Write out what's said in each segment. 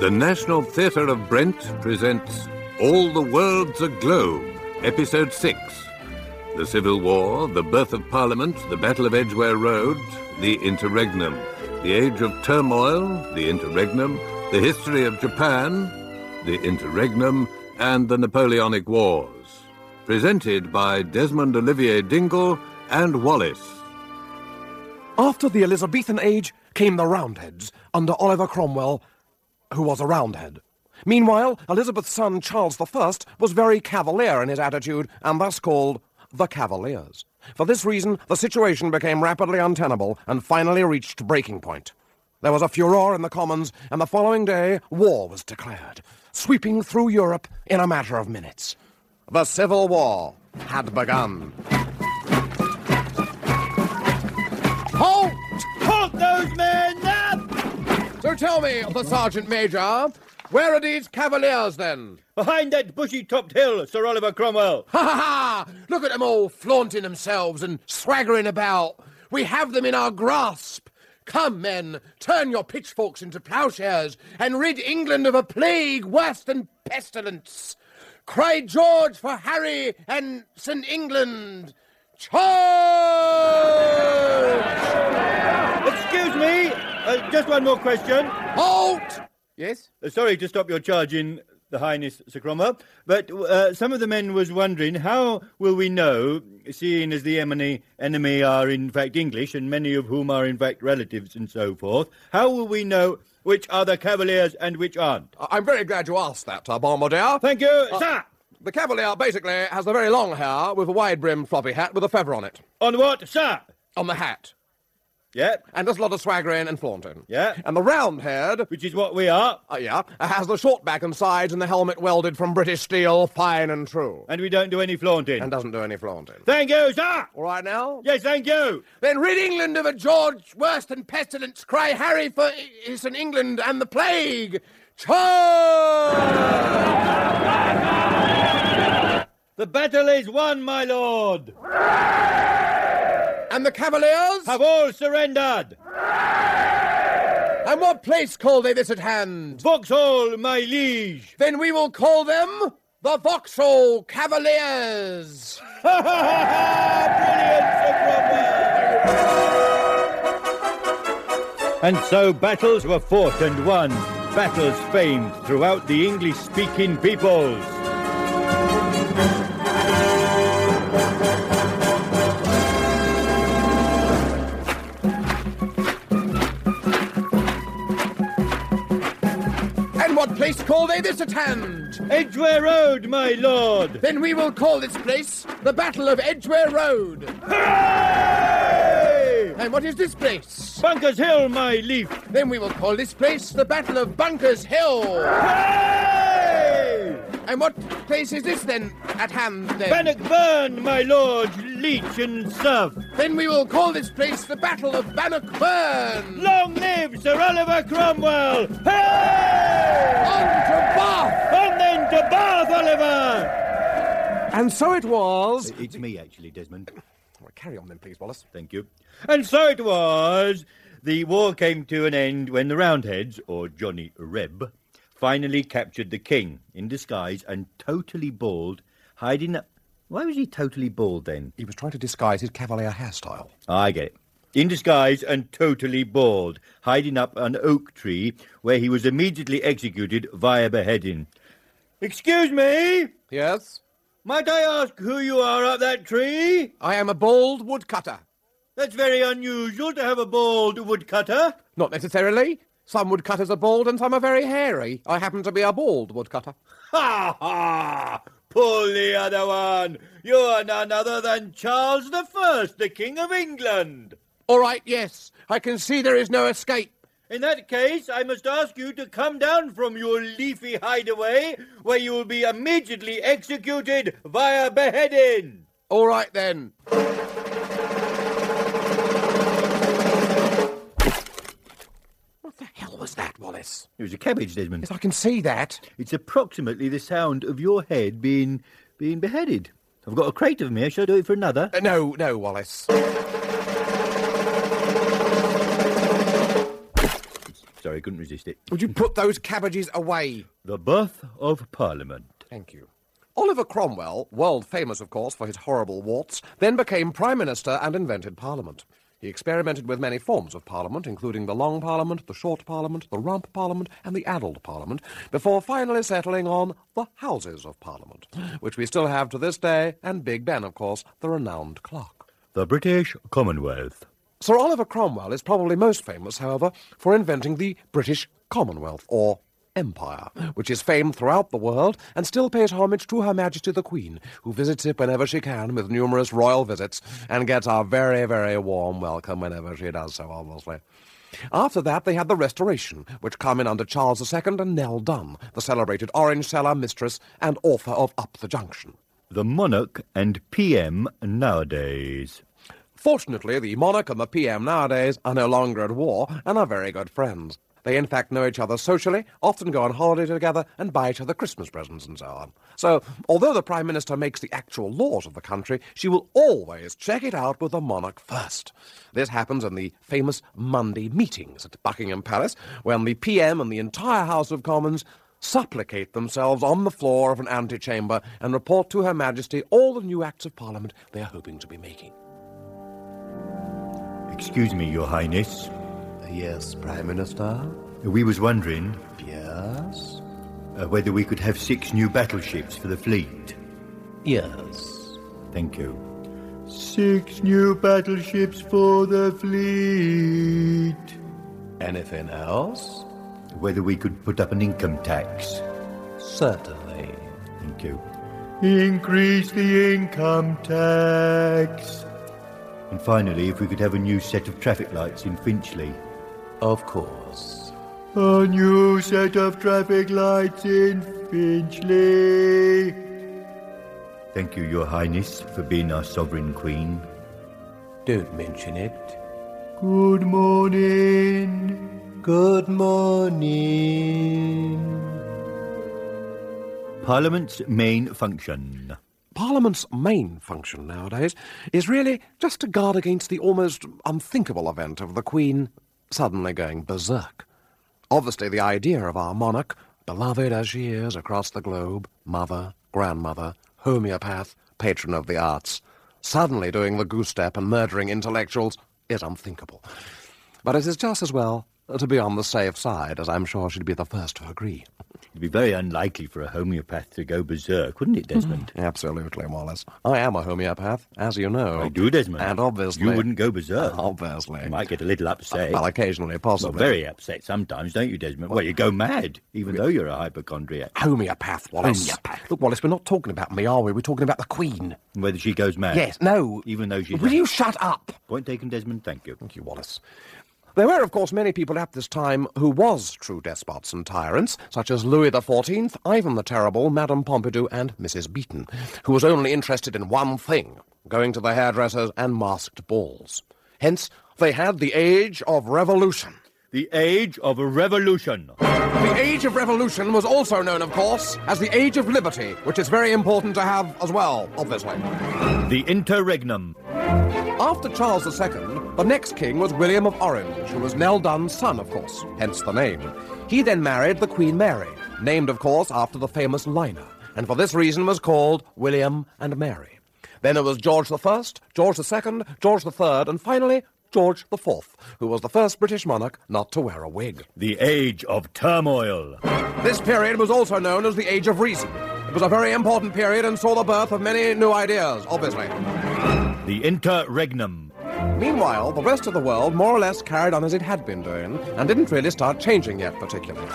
The National Theatre of Brent presents All the World's a Globe, Episode 6. The Civil War, the Birth of Parliament, the Battle of Edgware Road, the Interregnum, the Age of Turmoil, the Interregnum, the History of Japan, the Interregnum, and the Napoleonic Wars. Presented by Desmond Olivier Dingle and Wallace. After the Elizabethan age came the Roundheads, under Oliver Cromwell, who was a Roundhead. Meanwhile, Elizabeth's son Charles I was very cavalier in his attitude, and thus called the Cavaliers. For this reason, the situation became rapidly untenable and finally reached breaking point. There was a furore in the Commons, and the following day, war was declared, sweeping through Europe in a matter of minutes. The Civil War had begun. Halt! Halt those men! So tell me, the Sergeant Major, where are these Cavaliers, then? Behind that bushy-topped hill, Sir Oliver Cromwell. Ha ha ha! Look at them all flaunting themselves and swaggering about. We have them in our grasp. Come, men, turn your pitchforks into ploughshares and rid England of a plague worse than pestilence. Cry George for Harry and St. England. Charge! Excuse me, just one more question. Halt! Yes? Sorry to stop your charging, the Highness, Sir Cromwell, but some of the men was wondering, how will we know, seeing as the enemy are in fact English, and many of whom are in fact relatives and so forth, how will we know which are the Cavaliers and which aren't? I'm very glad you asked that, Bombardier. Thank you, sir! The Cavalier basically has the very long hair with a wide-brimmed floppy hat with a feather on it. On what, sir? On the hat. Yeah. And does a lot of swaggering and flaunting. Yeah. And the Roundhead... Which is what we are. Has the short back and sides and the helmet welded from British steel, fine and true. And we don't do any flaunting. And doesn't do any flaunting. Thank you, sir! All right now? Yes, thank you! Then rid England of a George worse than pestilence. Cry Harry for St. England and the plague. Charge! The battle is won, my lord! And the Cavaliers? Have all surrendered! And what place call they this at hand? Vauxhall, my liege! Then we will call them the Vauxhall Cavaliers! Brilliant, Sir Cromwell! And so battles were fought and won, battles famed throughout the English-speaking peoples. What place call they this at hand? Edgware Road, my lord! Then we will call this place the Battle of Edgware Road. Hooray! And what is this place? Bunker's Hill, my lief. Then we will call this place the Battle of Bunker's Hill. Hooray! And what place is this, then, at hand, then? Bannockburn, my lord, leech and serf. Then we will call this place the Battle of Bannockburn. Long live Sir Oliver Cromwell! Hey! On to Bath! On then to Bath, Oliver! And so it was... It's me, actually, Desmond. Well, carry on then, please, Wallace. Thank you. And so it was. The war came to an end when the Roundheads, or Johnny Reb, finally captured the king, in disguise and totally bald, hiding up... Why was he totally bald, then? He was trying to disguise his Cavalier hairstyle. I get it. In disguise and totally bald, hiding up an oak tree, where he was immediately executed via beheading. Excuse me? Yes? Might I ask who you are up that tree? I am a bald woodcutter. That's very unusual to have a bald woodcutter. Not necessarily. Some woodcutters are bald and some are very hairy. I happen to be a bald woodcutter. Ha ha! Pull the other one! You're none other than Charles I, the King of England! All right, yes. I can see there is no escape. In that case, I must ask you to come down from your leafy hideaway, where you will be immediately executed via beheading. All right, then. What the hell was that, Wallace? It was a cabbage, Desmond. Yes, I can see that. It's approximately the sound of your head being beheaded. I've got a crate of them here. Shall I do it for another? No, Wallace. Sorry, couldn't resist it. Would you put those cabbages away? The birth of Parliament. Thank you. Oliver Cromwell, world famous, of course, for his horrible warts, then became Prime Minister and invented Parliament. He experimented with many forms of Parliament, including the Long Parliament, the Short Parliament, the Rump Parliament, and the Adult Parliament, before finally settling on the Houses of Parliament, which we still have to this day, and Big Ben, of course, the renowned clerk. The British Commonwealth. Sir Oliver Cromwell is probably most famous, however, for inventing the British Commonwealth, or Empire, which is famed throughout the world and still pays homage to Her Majesty the Queen, who visits it whenever she can with numerous royal visits and gets a very, very warm welcome whenever she does so, obviously. After that, they had the Restoration, which come in under Charles II and Nell Dunn, the celebrated orange seller, mistress, and author of Up the Junction. The monarch and PM nowadays. Fortunately, the monarch and the PM nowadays are no longer at war and are very good friends. They in fact know each other socially, often go on holiday together, and buy each other Christmas presents and so on. So, although the Prime Minister makes the actual laws of the country, she will always check it out with the monarch first. This happens in the famous Monday meetings at Buckingham Palace, when the PM and the entire House of Commons supplicate themselves on the floor of an antechamber and report to Her Majesty all the new acts of Parliament they are hoping to be making. Excuse me, Your Highness. Yes, Prime Minister? We was wondering... Yes? Whether we could have 6 new battleships for the fleet. Yes. Thank you. 6 new battleships for the fleet. Anything else? Whether we could put up an income tax. Certainly. Thank you. Increase the income tax. And finally, if we could have a new set of traffic lights in Finchley. Of course. A new set of traffic lights in Finchley. Thank you, Your Highness, for being our sovereign queen. Don't mention it. Good morning. Good morning. Parliament's main function. Parliament's main function nowadays is really just to guard against the almost unthinkable event of the Queen suddenly going berserk. Obviously, the idea of our monarch, beloved as she is across the globe, mother, grandmother, homeopath, patron of the arts, suddenly doing the goose step and murdering intellectuals is unthinkable. But it is just as well to be on the safe side, as I'm sure she'd be the first to agree. It'd be very unlikely for a homeopath to go berserk, wouldn't it, Desmond? Absolutely, Wallace. I am a homeopath, as you know. I do, Desmond. And obviously... You wouldn't go berserk. Obviously. You might get a little upset. Well, occasionally, possibly. Well, very upset sometimes, don't you, Desmond? Well, you go mad, even though you're a hypochondriac. Homeopath, Wallace. Homeopath. Look, Wallace, we're not talking about me, are we? We're talking about the Queen. Whether she goes mad? Yes, no. Even though she... Will you shut up? Point taken, Desmond. Thank you. Thank you, Wallace. There were, of course, many people at this time who was true despots and tyrants, such as Louis XIV, Ivan the Terrible, Madame Pompadour, and Mrs. Beaton, who was only interested in one thing, going to the hairdressers and masked balls. Hence, they had the Age of Revolution. The Age of Revolution. The Age of Revolution was also known, of course, as the Age of Liberty, which is very important to have as well, obviously. The Interregnum. After Charles II, the next king was William of Orange, who was Nell Dunn's son, of course, hence the name. He then married the Queen Mary, named, of course, after the famous liner, and for this reason was called William and Mary. Then it was George I, George II, George III, and finally George IV, who was the first British monarch not to wear a wig. The Age of Turmoil. This period was also known as the Age of Reason. It was a very important period and saw the birth of many new ideas, obviously. The Interregnum. Meanwhile, the rest of the world more or less carried on as it had been doing, and didn't really start changing yet particularly.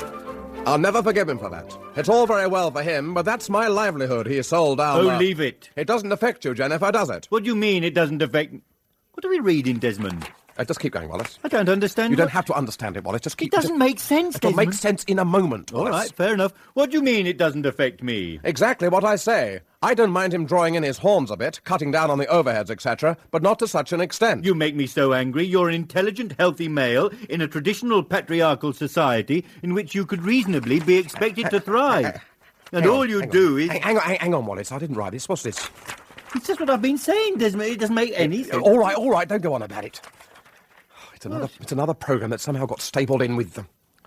I'll never forgive him for that. It's all very well for him, but that's my livelihood he sold down there. Leave it. It doesn't affect you, Jennifer, does it? What do you mean it doesn't affect... What are we reading, Desmond? Just keep going, Wallace. I don't understand. You don't have to understand it, Wallace. Just keep... It doesn't make sense, It'll Desmond. make sense in a moment, Wallace. All right, fair enough. What do you mean it doesn't affect me? Exactly what I say. I don't mind him drawing in his horns a bit, cutting down on the overheads, etc., but not to such an extent. You make me so angry. You're an intelligent, healthy male in a traditional patriarchal society in which you could reasonably be expected to thrive. And all you do is... Hang on, Wallace. I didn't write this. What's this? It's just what I've been saying, Desmond. It doesn't make any sense. All right. Don't go on about it. It's another programme that somehow got stapled in with...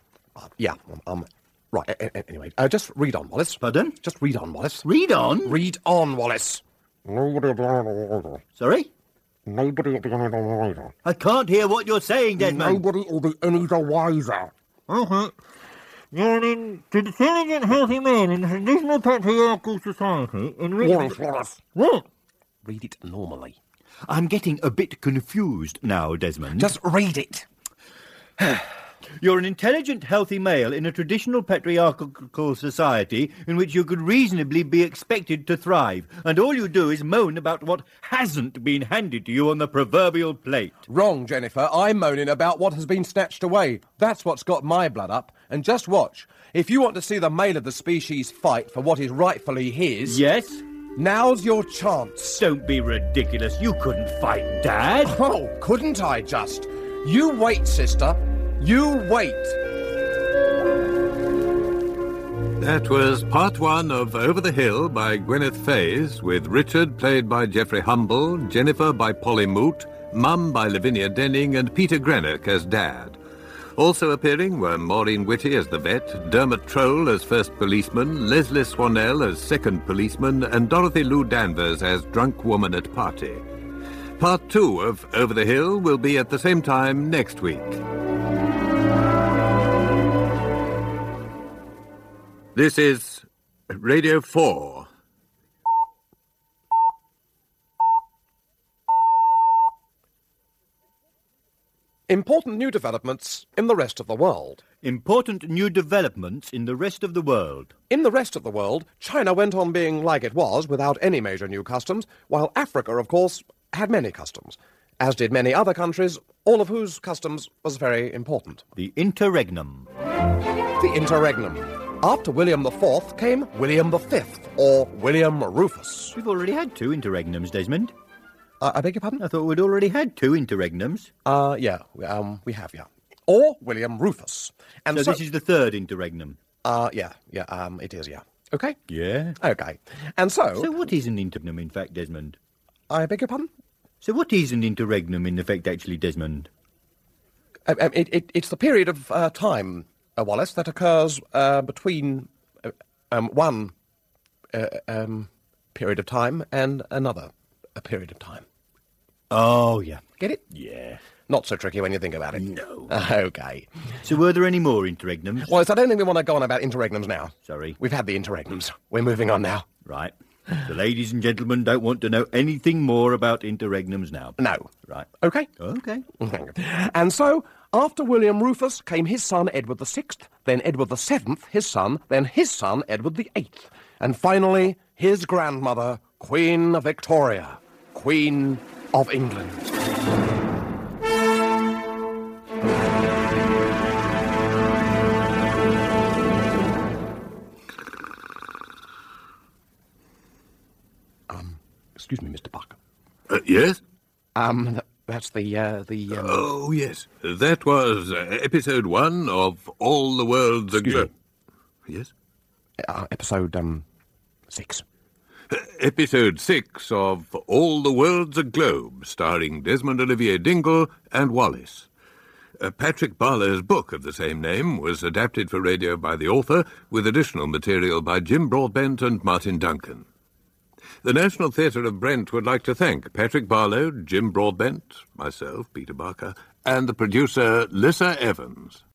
Right, anyway, just read on, Wallace. Pardon? Just read on, Wallace. Read on? Read on, Wallace. Sorry? Nobody will be any the wiser. I can't hear what you're saying, Desmond. Nobody will be any the wiser. You're an intelligent, healthy man in a traditional patriarchal society in which... Wallace. What? Read it normally. I'm getting a bit confused now, Desmond. Just read it. You're an intelligent, healthy male in a traditional patriarchal society in which you could reasonably be expected to thrive, and all you do is moan about what hasn't been handed to you on the proverbial plate. Wrong, Jennifer. I'm moaning about what has been snatched away. That's what's got my blood up. And just watch. If you want to see the male of the species fight for what is rightfully his... Yes? Now's your chance. Don't be ridiculous. You couldn't fight Dad. Oh, couldn't I just? You wait, sister. You wait. That was part one of Over the Hill by Gwyneth Fays, with Richard played by Geoffrey Humble, Jennifer by Polly Moot, Mum by Lavinia Denning, and Peter Greenock as Dad. Also appearing were Maureen Whitty as the vet, Dermot Troll as first policeman, Leslie Swanell as second policeman, and Dorothy Lou Danvers as drunk woman at party. Part two of Over the Hill will be at the same time next week. This is Radio 4. Important new developments in the rest of the world. Important new developments in the rest of the world. In the rest of the world, China went on being like it was, without any major new customs, while Africa, of course, had many customs, as did many other countries, all of whose customs was very important. The interregnum. The interregnum. After William IV came William V, or William Rufus. We've already had two interregnums, Desmond. I beg your pardon? I thought we'd already had two interregnums. We have, yeah. Or William Rufus. And So this is the third interregnum. it is, yeah. Okay? Yeah. Okay. And So what is an interregnum, in fact, Desmond? I beg your pardon? So what is an interregnum, in effect, actually, Desmond? It's the period of time, Wallace, that occurs between one period of time and another period of time. Oh, yeah. Get it? Yeah. Not so tricky when you think about it. No. Okay. So were there any more interregnums? Wallace, I don't think we want to go on about interregnums now. Sorry. We've had the interregnums. We're moving on now. Right. The ladies and gentlemen don't want to know anything more about interregnums now. No. Right. Okay? Okay. And so, after William Rufus came his son Edward VI, then Edward VII, his son, then his son Edward VIII, and finally his grandmother, Queen Victoria, Queen of England. Excuse me, Mr. Buck. Yes? That's the Oh, yes. That was episode 1 of All the World's Aglow. Yes? episode, 6. Episode 6 of All the World's a Globe, starring Desmond Olivier Dingle and Wallace. Patrick Barlow's book of the same name was adapted for radio by the author, with additional material by Jim Broadbent and Martin Duncan. The National Theatre of Brent would like to thank Patrick Barlow, Jim Broadbent, myself, Peter Barker, and the producer, Lissa Evans.